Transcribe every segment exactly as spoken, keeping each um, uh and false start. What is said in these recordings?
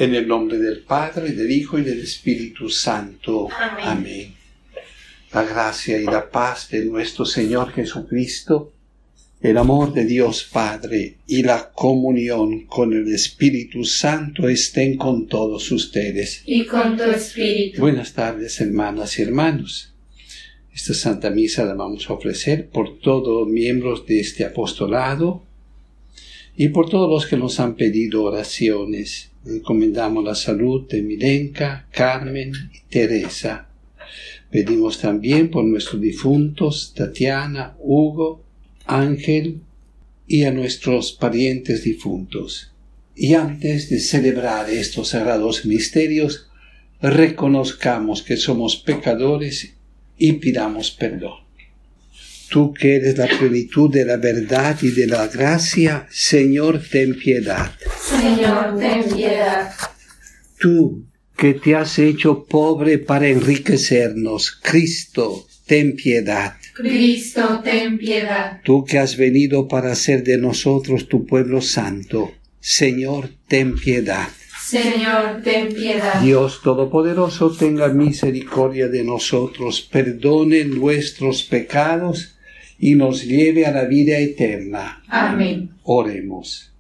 En el nombre del Padre, del Hijo y del Espíritu Santo. Amén. Amén. La gracia y la paz de nuestro Señor Jesucristo, el amor de Dios Padre y la comunión con el Espíritu Santo estén con todos ustedes. Y con tu espíritu. Buenas tardes, hermanas y hermanos. Esta Santa Misa la vamos a ofrecer por todos los miembros de este apostolado y por todos los que nos han pedido oraciones. Encomendamos la salud de Milenka, Carmen y Teresa. Pedimos también por nuestros difuntos, Tatiana, Hugo, Ángel y a nuestros parientes difuntos. Y antes de celebrar estos sagrados misterios, reconozcamos que somos pecadores y pidamos perdón. Tú que eres la plenitud de la verdad y de la gracia, Señor, ten piedad. Señor, ten piedad. Tú que te has hecho pobre para enriquecernos, Cristo, ten piedad. Cristo, ten piedad. Tú que has venido para hacer de nosotros tu pueblo santo, Señor, ten piedad. Señor, ten piedad. Dios Todopoderoso, tenga misericordia de nosotros, perdone nuestros pecados y nos lleve a la vida eterna. Amén. Oremos.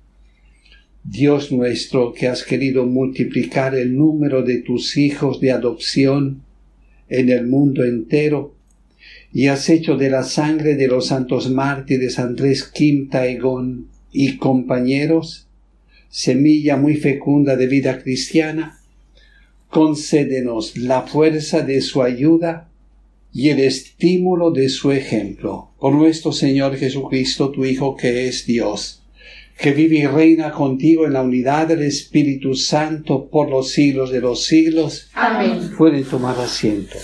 Dios nuestro, que has querido multiplicar el número de tus hijos de adopción en el mundo entero, y has hecho de la sangre de los santos mártires Andrés Quinta Egón y compañeros semilla muy fecunda de vida cristiana, concédenos la fuerza de su ayuda y el estímulo de su ejemplo. Por nuestro Señor Jesucristo, tu Hijo, que es Dios, que vive y reina contigo en la unidad del Espíritu Santo por los siglos de los siglos. Amén. Pueden tomar asiento.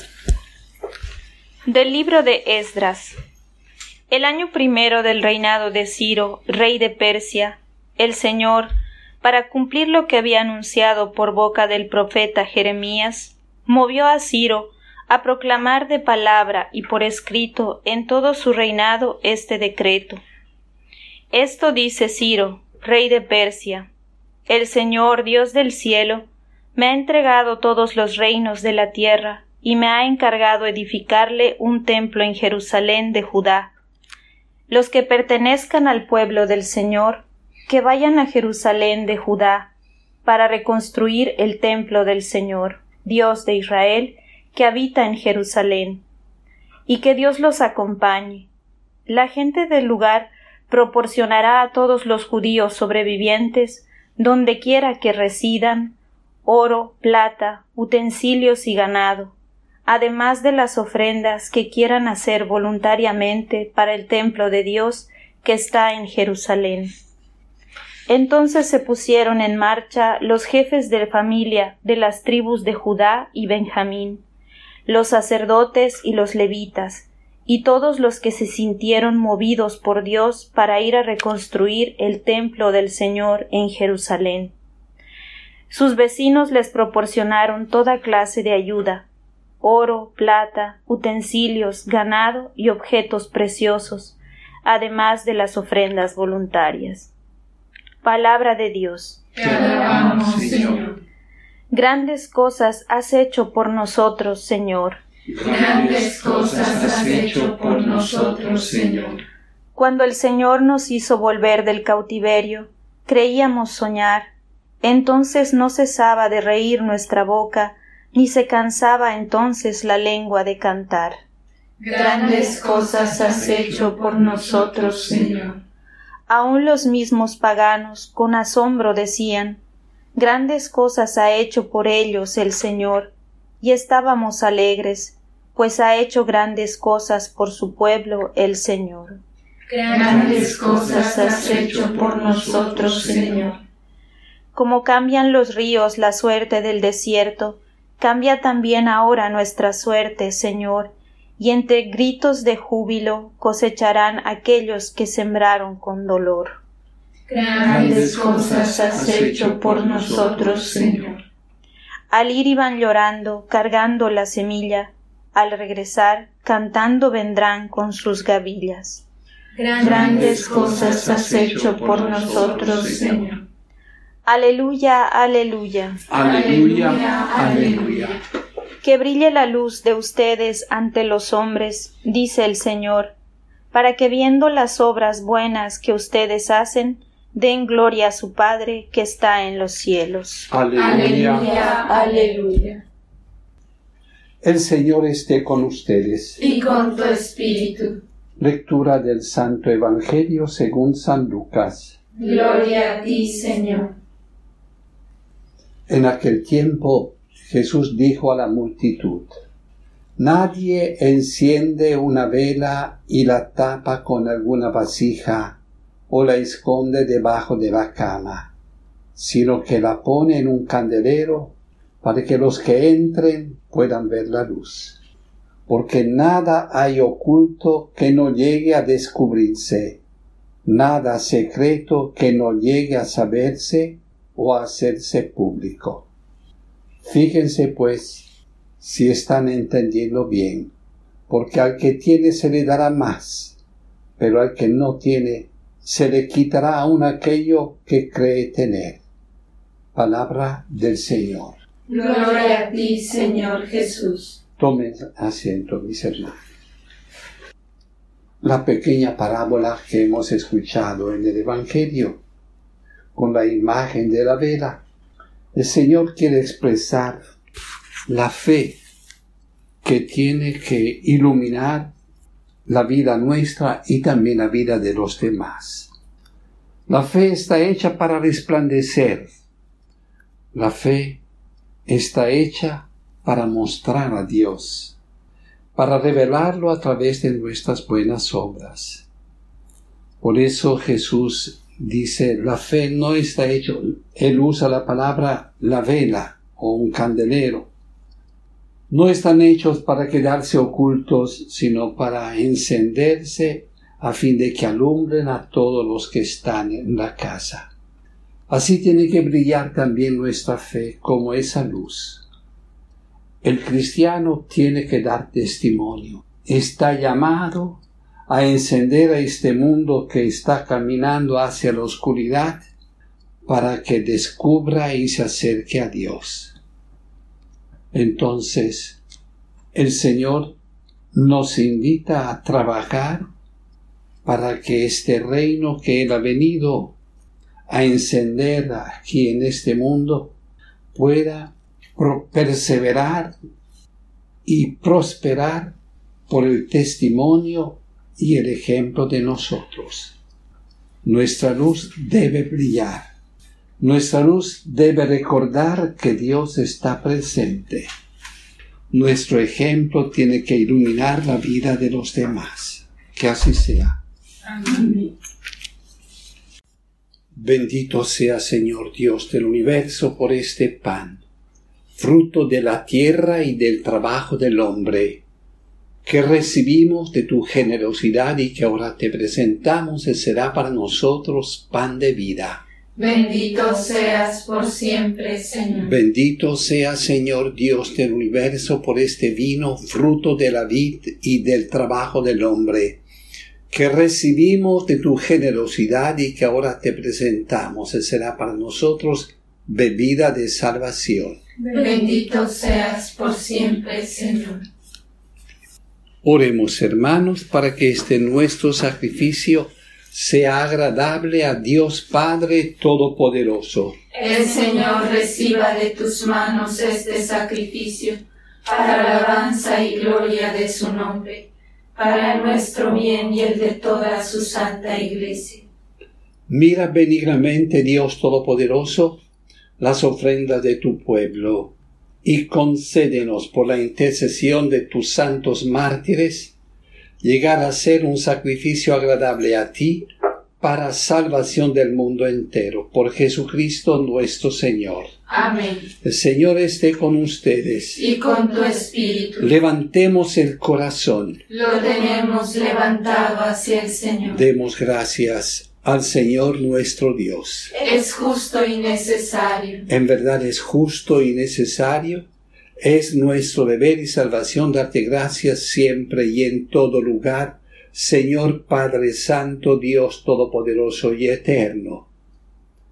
Del libro de Esdras. El año primero del reinado de Ciro, rey de Persia, el Señor, para cumplir lo que había anunciado por boca del profeta Jeremías, movió a Ciro a proclamar de palabra y por escrito en todo su reinado este decreto. Esto dice Ciro, rey de Persia: el Señor, Dios del cielo, me ha entregado todos los reinos de la tierra y me ha encargado edificarle un templo en Jerusalén de Judá. Los que pertenezcan al pueblo del Señor, que vayan a Jerusalén de Judá para reconstruir el templo del Señor, Dios de Israel, que habita en Jerusalén, y que Dios los acompañe. La gente del lugar proporcionará a todos los judíos sobrevivientes, donde quiera que residan, oro, plata, utensilios y ganado, además de las ofrendas que quieran hacer voluntariamente para el templo de Dios que está en Jerusalén. Entonces se pusieron en marcha los jefes de familia de las tribus de Judá y Benjamín, los sacerdotes y los levitas, y todos los que se sintieron movidos por Dios para ir a reconstruir el templo del Señor en Jerusalén. Sus vecinos les proporcionaron toda clase de ayuda: oro, plata, utensilios, ganado y objetos preciosos, además de las ofrendas voluntarias. Palabra de Dios. Te alabamos, Señor. Grandes cosas has hecho por nosotros, Señor. Grandes cosas has hecho por nosotros, Señor. Cuando el Señor nos hizo volver del cautiverio, creíamos soñar. Entonces no cesaba de reír nuestra boca, ni se cansaba entonces la lengua de cantar. Grandes cosas has hecho por nosotros, Señor. Aún los mismos paganos con asombro decían: grandes cosas ha hecho por ellos el Señor, y estábamos alegres, pues ha hecho grandes cosas por su pueblo el Señor. Grandes cosas has hecho por nosotros, Señor. Como cambian los ríos la suerte del desierto, cambia también ahora nuestra suerte, Señor, y entre gritos de júbilo cosecharán aquellos que sembraron con dolor. Grandes cosas has hecho por nosotros, Señor. Al ir iban llorando, cargando la semilla, al regresar, cantando vendrán con sus gavillas. Grandes cosas has hecho por nosotros, Señor. Aleluya, aleluya. Aleluya, aleluya. Que brille la luz de ustedes ante los hombres, dice el Señor, para que viendo las obras buenas que ustedes hacen, den gloria a su Padre que está en los cielos. Aleluya, aleluya. El Señor esté con ustedes. Y con tu espíritu. Lectura del Santo Evangelio según San Lucas. Gloria a ti, Señor. En aquel tiempo Jesús dijo a la multitud: Nadie enciende una vela y la tapa con alguna vasija o la esconde debajo de la cama, sino que la pone en un candelero para que los que entren puedan ver la luz. Porque nada hay oculto que no llegue a descubrirse, nada secreto que no llegue a saberse o a hacerse público. Fíjense pues si están entendiendo bien, porque al que tiene se le dará más, pero al que no tiene se le quitará aún aquello que cree tener. Palabra del Señor. Gloria a ti, Señor Jesús. Tomen asiento, mis hermanos. La pequeña parábola que hemos escuchado en el Evangelio, con la imagen de la vela, el Señor quiere expresar la fe que tiene que iluminar la vida nuestra y también la vida de los demás. La fe está hecha para resplandecer. La fe está hecha para mostrar a Dios, para revelarlo a través de nuestras buenas obras. Por eso Jesús dice, la fe no está hecha, él usa la palabra la vela o un candelero. No están hechos para quedarse ocultos, sino para encenderse a fin de que alumbren a todos los que están en la casa. Así tiene que brillar también nuestra fe como esa luz. El cristiano tiene que dar testimonio. Está llamado a encender a este mundo que está caminando hacia la oscuridad para que descubra y se acerque a Dios. Entonces, el Señor nos invita a trabajar para que este reino que Él ha venido a encender aquí en este mundo pueda perseverar y prosperar por el testimonio y el ejemplo de nosotros. Nuestra luz debe brillar. Nuestra luz debe recordar que Dios está presente. Nuestro ejemplo tiene que iluminar la vida de los demás. Que así sea. Amén. Bendito sea, Señor Dios del universo, por este pan, fruto de la tierra y del trabajo del hombre, que recibimos de tu generosidad y que ahora te presentamos y será para nosotros pan de vida. Bendito seas por siempre, Señor. Bendito sea, Señor Dios del universo, por este vino, fruto de la vid y del trabajo del hombre, que recibimos de tu generosidad y que ahora te presentamos y será para nosotros bebida de salvación. Bendito seas por siempre, Señor. Oremos, hermanos, para que este nuestro sacrificio sea agradable a Dios Padre Todopoderoso. El Señor reciba de tus manos este sacrificio, para alabanza y gloria de su nombre, para nuestro bien y el de toda su santa Iglesia. Mira benignamente, Dios Todopoderoso, las ofrendas de tu pueblo, y concédenos por la intercesión de tus santos mártires, llegar a ser un sacrificio agradable a ti, para salvación del mundo entero, por Jesucristo nuestro Señor. Amén. El Señor esté con ustedes. Y con tu espíritu. Levantemos el corazón. Lo tenemos levantado hacia el Señor. Demos gracias al Señor nuestro Dios. Es justo y necesario. En verdad es justo y necesario. Es nuestro deber y salvación darte gracias siempre y en todo lugar, Señor Padre Santo, Dios Todopoderoso y Eterno.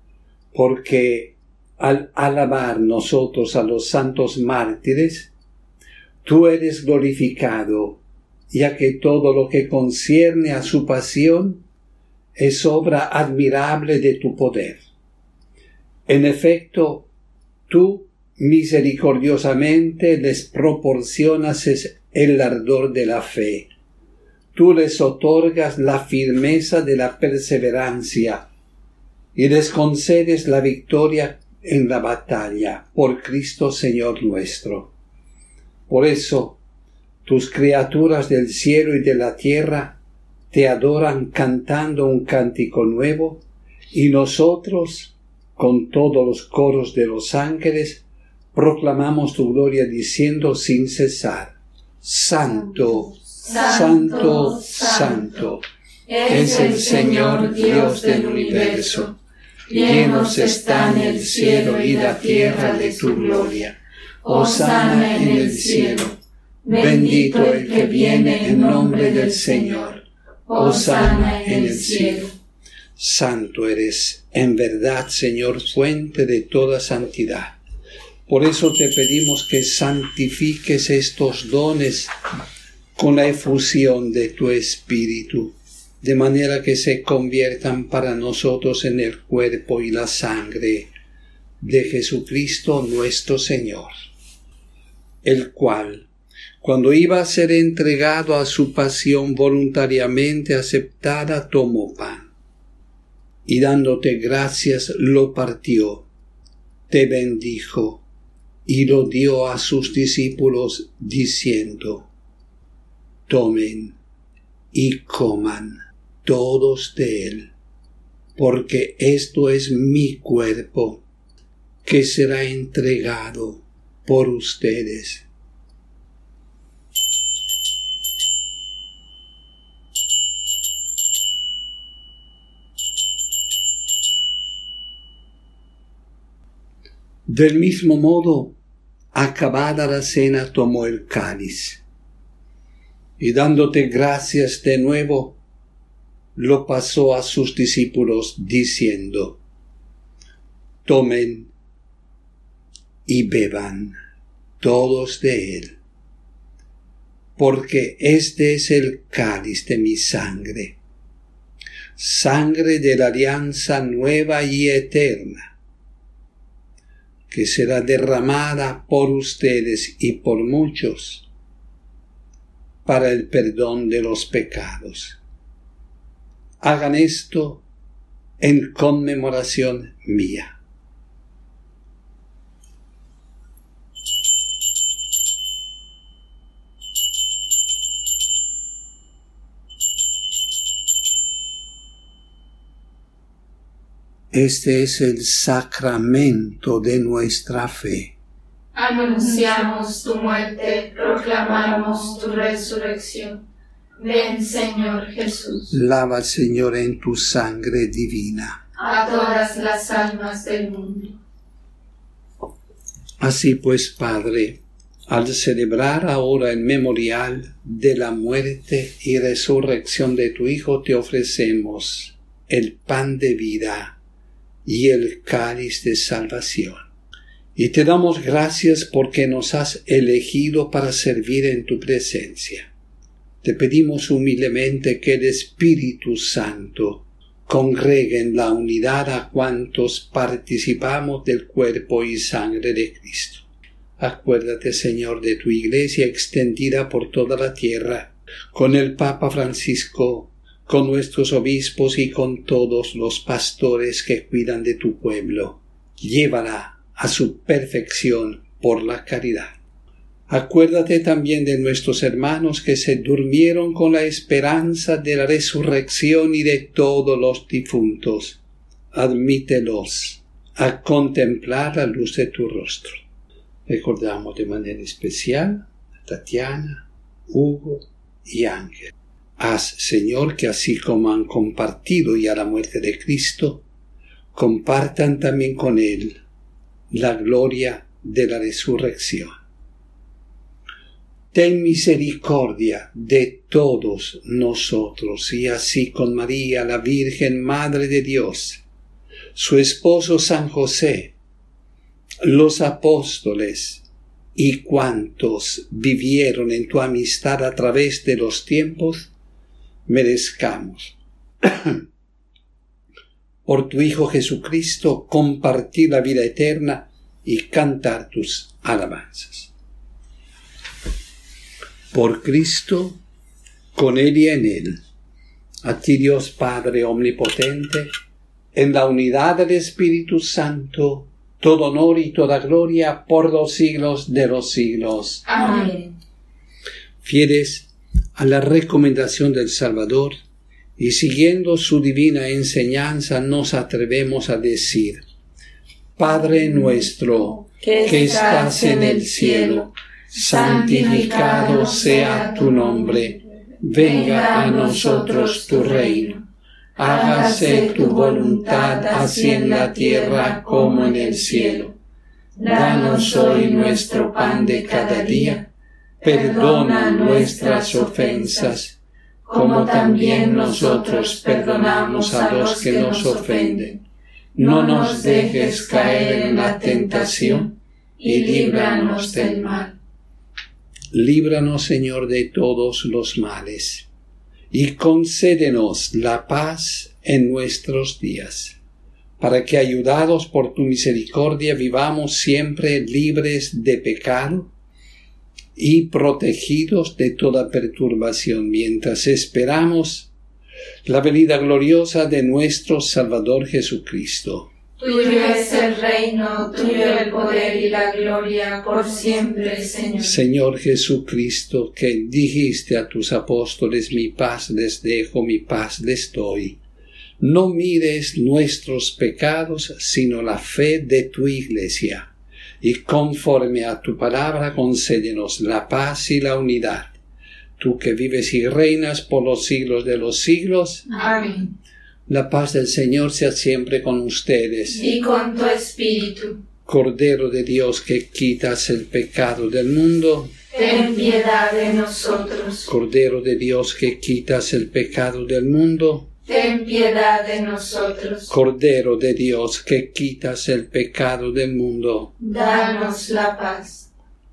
porque al alabar nosotros a los santos mártires, tú eres glorificado, ya que todo lo que concierne a su pasión es obra admirable de tu poder. En efecto, tú misericordiosamente les proporcionas el ardor de la fe. Tú les otorgas la firmeza de la perseverancia y les concedes la victoria en la batalla por Cristo Señor nuestro. Por eso, tus criaturas del cielo y de la tierra te adoran cantando un cántico nuevo, y nosotros, con todos los coros de los ángeles, proclamamos tu gloria diciendo sin cesar: Santo, Santo, Santo, Santo es el Señor Dios del universo. Llenos están el cielo y la tierra de tu gloria. Hosana en el cielo. Bendito el que viene en nombre del Señor. Hosana en el cielo. Santo eres, en verdad, Señor, fuente de toda santidad. Por eso te pedimos que santifiques estos dones con la efusión de tu Espíritu, de manera que se conviertan para nosotros en el cuerpo y la sangre de Jesucristo nuestro Señor, el cual, cuando iba a ser entregado a su pasión voluntariamente aceptada, tomó pan, y dándote gracias lo partió, te bendijo, y lo dio a sus discípulos, diciendo: Tomen y coman todos de él, porque esto es mi cuerpo, que será entregado por ustedes. Del mismo modo, acabada la cena, tomó el cáliz, y dándote gracias de nuevo, lo pasó a sus discípulos, diciendo: Tomen y beban todos de él, porque este es el cáliz de mi sangre, sangre de la alianza nueva y eterna, que será derramada por ustedes y por muchos para el perdón de los pecados. Hagan esto en conmemoración mía. Este es el sacramento de nuestra fe. Anunciamos tu muerte, proclamamos tu resurrección. Ven, Señor Jesús. Lava, Señor, en tu sangre divina a todas las almas del mundo. Así pues, Padre, al celebrar ahora el memorial de la muerte y resurrección de tu Hijo, te ofrecemos el pan de vida y el cáliz de salvación. Y te damos gracias porque nos has elegido para servir en tu presencia. Te pedimos humildemente que el Espíritu Santo congregue en la unidad a cuantos participamos del cuerpo y sangre de Cristo. Acuérdate, Señor, de tu Iglesia extendida por toda la tierra, con el Papa Francisco, con nuestros obispos y con todos los pastores que cuidan de tu pueblo. Llévala a su perfección por la caridad. Acuérdate también de nuestros hermanos que se durmieron con la esperanza de la resurrección y de todos los difuntos. Admítelos a contemplar la luz de tu rostro. Recordamos de manera especial a Tatiana, Hugo y Ángel. Haz, Señor, que así como han compartido ya la muerte de Cristo, compartan también con Él la gloria de la resurrección. Ten misericordia de todos nosotros, y así con María, la Virgen Madre de Dios, su esposo San José, los apóstoles y cuantos vivieron en tu amistad a través de los tiempos, merezcamos por tu Hijo Jesucristo compartir la vida eterna y cantar tus alabanzas. Por Cristo, con Él y en Él, a ti Dios Padre Omnipotente, en la unidad del Espíritu Santo, todo honor y toda gloria por los siglos de los siglos. Amén. Fieles a la recomendación del Salvador y siguiendo su divina enseñanza, nos atrevemos a decir: Padre nuestro, que estás en el cielo, santificado sea tu nombre. Venga a nosotros tu reino. Hágase tu voluntad, así en la tierra como en el cielo. Danos hoy nuestro pan de cada día. Perdona nuestras ofensas, como también nosotros perdonamos a los que nos ofenden. No nos dejes caer en la tentación, y líbranos del mal. Líbranos, Señor, de todos los males, y concédenos la paz en nuestros días, para que, ayudados por tu misericordia, vivamos siempre libres de pecado y protegidos de toda perturbación, mientras esperamos la venida gloriosa de nuestro Salvador Jesucristo. Tuyo es el reino, tuyo el poder y la gloria por siempre, Señor. Señor Jesucristo, que dijiste a tus apóstoles: mi paz les dejo, mi paz les doy. No mires nuestros pecados, sino la fe de tu Iglesia. Y conforme a tu palabra, concédenos la paz y la unidad. Tú que vives y reinas por los siglos de los siglos. Amén. La paz del Señor sea siempre con ustedes. Y con tu espíritu. Cordero de Dios, que quitas el pecado del mundo, ten piedad de nosotros. Cordero de Dios, que quitas el pecado del mundo, ten piedad de nosotros. Cordero de Dios, que quitas el pecado del mundo, danos la paz.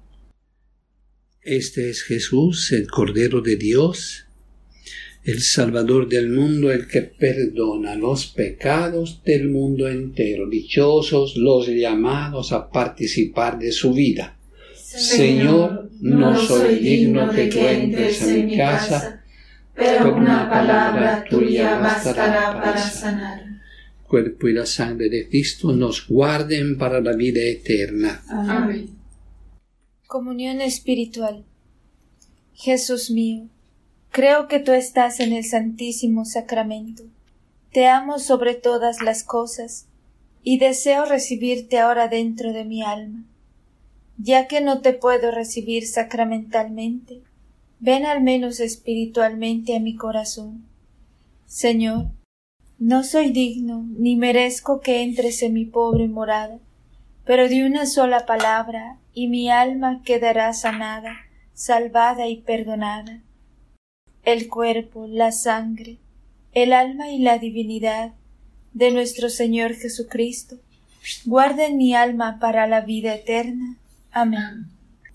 Este es Jesús, el Cordero de Dios, el Salvador del mundo, el que perdona los pecados del mundo entero. Dichosos los llamados a participar de su vida. Señor, no soy digno que tú entres en mi casa, pero una palabra tuya bastará para sanar. El cuerpo y la sangre de Cristo nos guarden para la vida eterna. Amén. Comunión espiritual. Jesús mío, creo que tú estás en el Santísimo Sacramento. Te amo sobre todas las cosas y deseo recibirte ahora dentro de mi alma. Ya que no te puedo recibir sacramentalmente, ven al menos espiritualmente a mi corazón. Señor, no soy digno ni merezco que entres en mi pobre morada, pero de una sola palabra y mi alma quedará sanada, salvada y perdonada. El cuerpo, la sangre, el alma y la divinidad de nuestro Señor Jesucristo guarden mi alma para la vida eterna. Amén.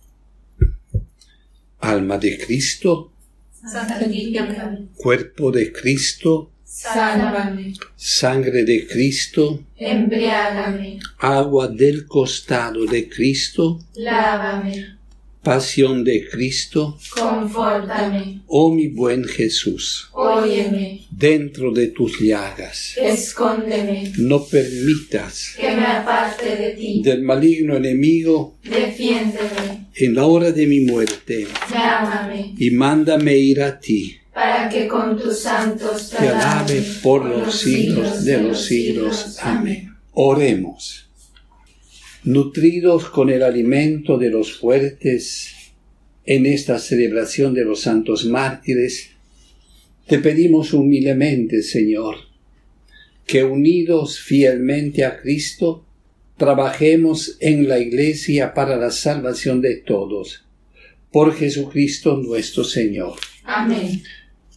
Alma de Cristo, santifícame. Cuerpo de Cristo, sálvame. Sangre de Cristo, embriágame. Agua del costado de Cristo, lávame. Pasión de Cristo, confórtame. Oh mi buen Jesús, óyeme. Dentro de tus llagas, escóndeme. No permitas que me aparte de ti. Del maligno enemigo, defiéndeme. En la hora de mi muerte, llámame. Y mándame ir a ti, para que con tus santos te alabe por los siglos de los siglos. Amén. Oremos. Nutridos con el alimento de los fuertes en esta celebración de los santos mártires, te pedimos humildemente, Señor, que unidos fielmente a Cristo, trabajemos en la Iglesia para la salvación de todos. Por Jesucristo nuestro Señor. Amén.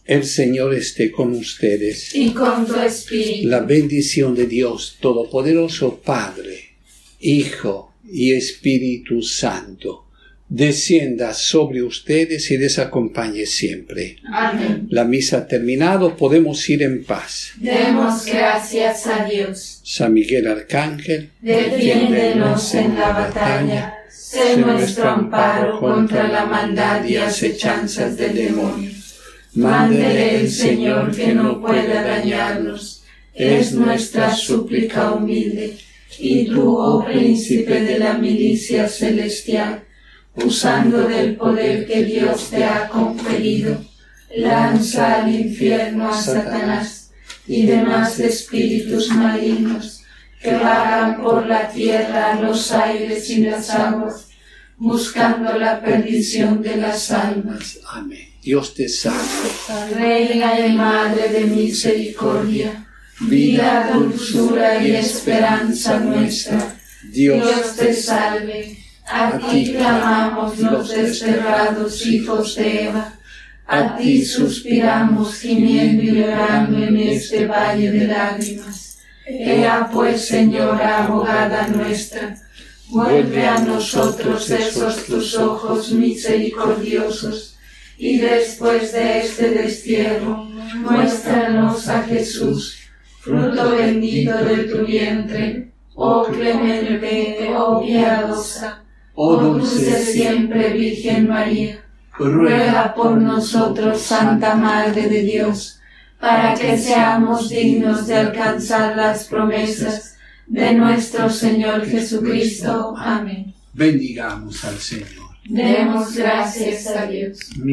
El Señor esté con ustedes. Y con tu espíritu. La bendición de Dios Todopoderoso, Padre, Hijo y Espíritu Santo, descienda sobre ustedes y les acompañe siempre. Amén. La misa ha terminado, podemos ir en paz. Demos gracias a Dios. San Miguel Arcángel, defiéndenos en la batalla, sé nuestro amparo contra la maldad y acechanzas del demonio. Mándele el Señor que no pueda dañarnos, es nuestra súplica humilde. Y tú, oh príncipe de la milicia celestial, usando del poder que Dios te ha conferido, lanza al infierno a Satanás y demás espíritus malignos que vagan por la tierra, los aires y las aguas, buscando la perdición de las almas. Amén. Dios te salve. Reina y Madre de misericordia, vida, dulzura y esperanza nuestra, Dios te salve. A ti clamamos los desterrados hijos de Eva, a ti suspiramos gimiendo y llorando en este valle de lágrimas. Ea pues, Señora, abogada nuestra, vuelve a nosotros esos tus ojos misericordiosos, y después de este destierro, muéstranos a Jesús, fruto bendito de tu vientre, oh clemente, oh piadosa, oh dulce siempre Virgen María, ruega por nosotros, Santa Madre de Dios, para que seamos dignos de alcanzar las promesas de nuestro Señor Jesucristo. Amén. Bendigamos al Señor. Demos gracias a Dios.